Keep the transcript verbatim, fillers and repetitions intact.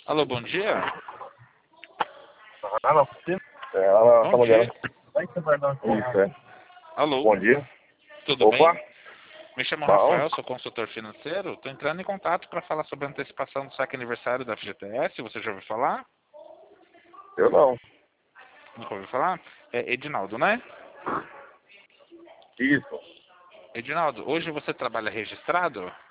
Alô, bom dia. Ah, não, sim. É, ela Bom tá dia. ligando. Isso, é. Alô, Bom dia. tudo Opa. bem? Me chamo Bom. Rafael, sou consultor financeiro. Estou entrando em contato para falar sobre a antecipação do saque aniversário da F G T S. Você já ouviu falar? Eu não. Nunca ouviu falar? É Edinaldo, né? Isso. Edinaldo, hoje você trabalha registrado?